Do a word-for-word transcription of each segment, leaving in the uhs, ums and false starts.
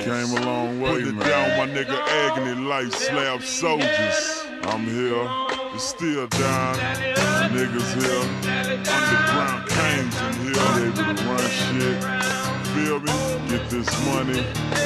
Came a long way, man. Put it down, my nigga Agony Life, Slab Soldiers. I'm here, it's still down. The niggas here, underground kings in here, able to run shit. Feel me? Get this money.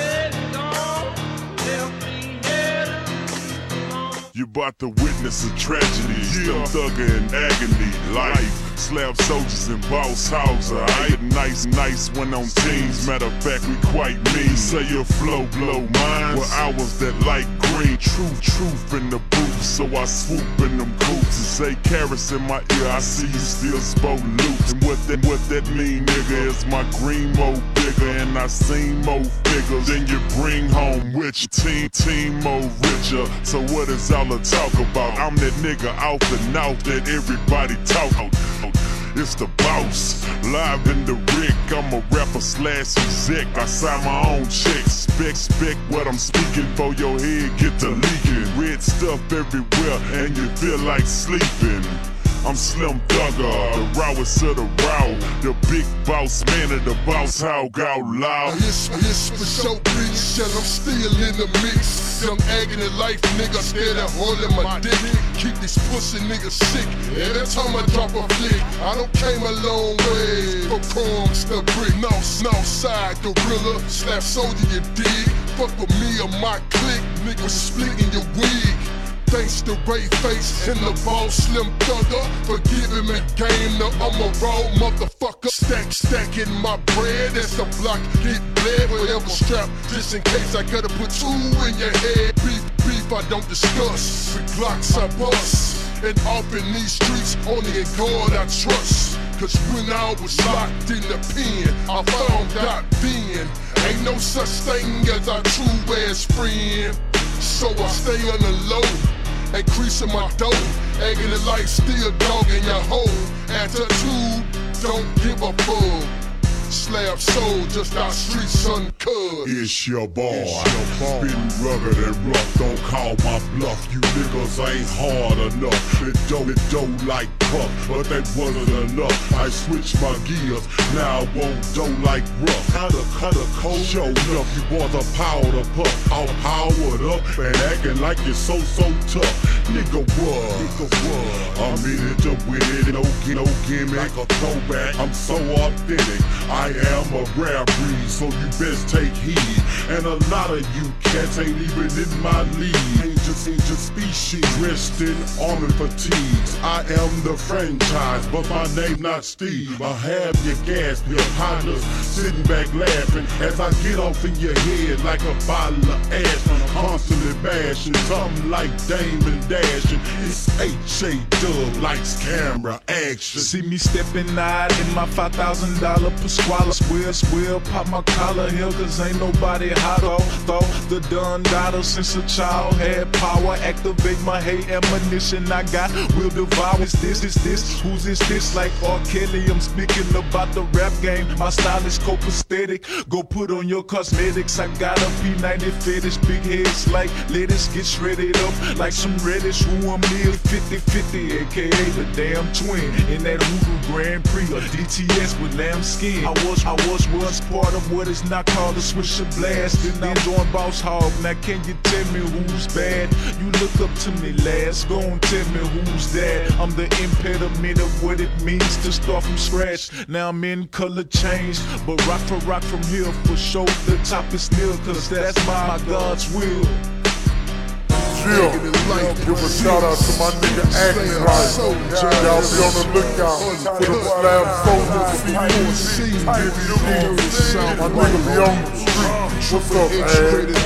You about to witness a tragedy, yeah. Still thugger in agony, life. Slab Soldiers and Boss Hauser. I get nice, nice when on teams. Matter of fact, we quite mean. Say your flow blow minds. With hours that light green. Truth, truth in the booth. So I swoop in them coops and say carrots in my ear. I see you still spoke loops. And what that, what that mean, nigga, is my green more bigger. And I seen more figures than you bring home with you. Team, team more richer. So what is all the talk about? I'm that nigga out the north that everybody talk about. It's the boss, live in the rig. I'm a rapper slash exec. I sign my own checks. Spec, spec what I'm speaking for your head get to leaking. Red stuff everywhere and you feel like sleeping. I'm Slim Thugger, the rawest of the raw. The big boss man of the boss hog out loud. This, this for show bitch, and I'm still in the mix. Young Agony Life nigga, steady holding my dick. Keep these pussy niggas sick. Every time I drop a flick, I don't came a long way. From crumbs to brick, no, no side gorilla. Slab Soldier, you dig? Fuck with me or my clique, nigga splitting your wig. Thanks to Ray Face and the boss Slim Thugger for giving me game. Now I'm a raw motherfucker. Stack, stacking my bread as the block get bled. Forever strapped, just in case I gotta put two in your head. Beef, beef I don't discuss. With Glocks I bust. And off in these streets, only in God I trust. Cause when I was locked in the pen, I found out then ain't no such thing as a true ass friend. So I stay on the low. Increasing my dough, Agony Life still dogging your hoe. Attitude, don't give a fuck. Slab Soldiers, our streets uncut. It's your boy, spitting rugged and rough. Don't call my bluff, you niggas ain't hard enough. It don't, it don't like puff, but that wasn't enough. I switched my gears, now I won't dough like rough. How to cut a cold show enough, you want a powder puff. All powered up and acting like you're so, so tough. Nigga what? Nigga what? I'm in it to win it, no, no gimmick. Like a throwback, I'm so authentic. I am a rare breed, so you best take heed. And a lot of you cats ain't even in my league. Ain't just, ain't just species dressed in armor fatigues. I am the franchise, but my name not Steve. I have your gas, your partners sitting back laughing as I get off in your head like a bottle of ash. Constantly bashing, something like Damon dashing. It's H A Dub, lights, camera, action. See me stepping out in my five thousand dollar per squalor. Square, square, pop my collar here, cause ain't nobody hot off. Thought the done daughter since a child had power. Activate my hate ammunition I got, will devour. Is this, is this, who's this, this? Like R. Kelly, I'm speaking about the rap game. My style is copacetic, go put on your cosmetics. I got a P ninety fetish, big heads like lettuce. Get shredded up like some reddish. Who a meal fifty fifty, aka the damn twin. In that Hoodoo Grand Prix, or D T S with lamb skin. I was, I was once part of what is not called a Swisher Blast. Then I joined Boss Hog, now can you tell me who's bad? You look up to me last, go and tell me who's that. I'm the impediment of what it means to start from scratch. Now I'm in color change, but rock for rock from here for sure. The top is nil, cause that's my, my God's will. Yeah. Give a shout out to my nigga Agony Life. Y'all be on the lookout for the Slab Soldiers C D. My nigga be on the street. What's up, man?